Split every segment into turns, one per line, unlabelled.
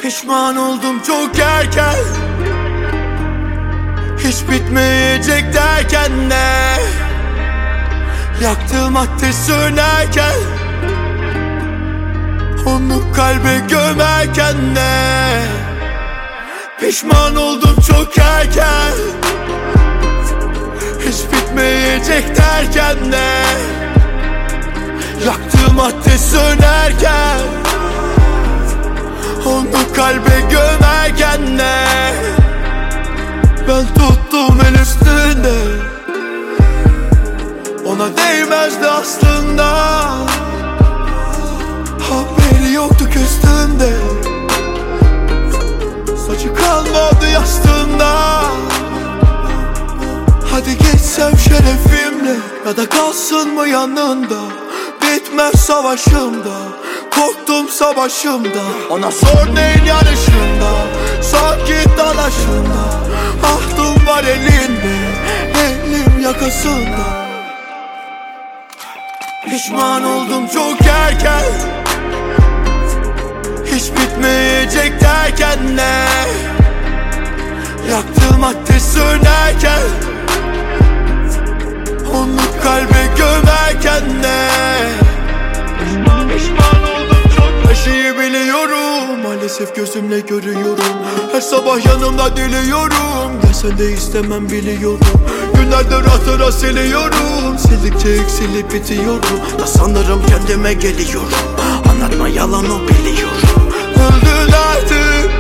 Pişman oldum çok erken, hiç bitmeyecek derken de yaktığım ateş sönerken, onu kalbe gömerken de pişman oldum çok erken, hiç bitmeyecek derken de yaktığım ateş sönerken, onu kalbe gömerken de ben tuttum el üstünde. Ona değmezdi aslında, haberi yoktu üstünde. Saçı kalmadı yastığında. Hadi geçsem şerefimle, ya da kalsın mı yanında? Bitmez savaşımda, korktum savaşımda. Ona sor neyin yarışında, sanki dalaşında. Ahtım var elinde, elim yakasında. Pişman oldum çok erken, hiç bitmeyecek derken de yaktığım ateş sönerken, onu kalbe gömerken de pişman oldum çok. Her şeyi biliyorum, maalesef gözümle görüyorum. Her sabah yanımda diliyorum, gelsen de istemem biliyorum. Günlerdir hatıra siliyorum, sildikçe eksilip bitiyorum. Da sanırım kendime geliyorum, anlatma yalan o biliyorum. Öldün artık,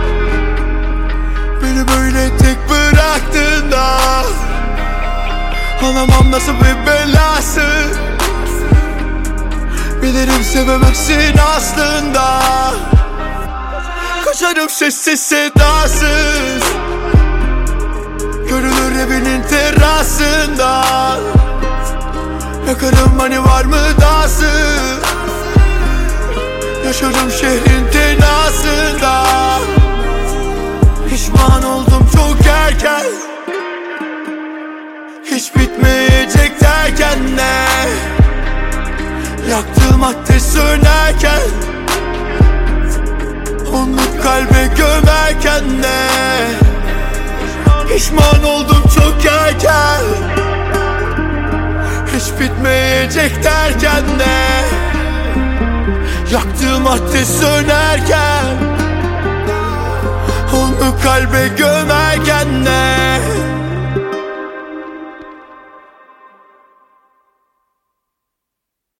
beni böyle tek bıraktın da. Anlamam nasıl bir belası, bilirim sevemezsin aslında. Kaçarım sessiz sedasız, görülür evinin terasında. Yakarım hani var mı dası, yaşarım şehrin tenasında. Pişman oldum çok erken, hiç bitmeyecek derken de yaktığım ateş sönerken, onu kalbe gömerken de pişman oldum çok erken, hiç bitmeyecek derken de yaktığım ateş sönerken, onu kalbe gömerken de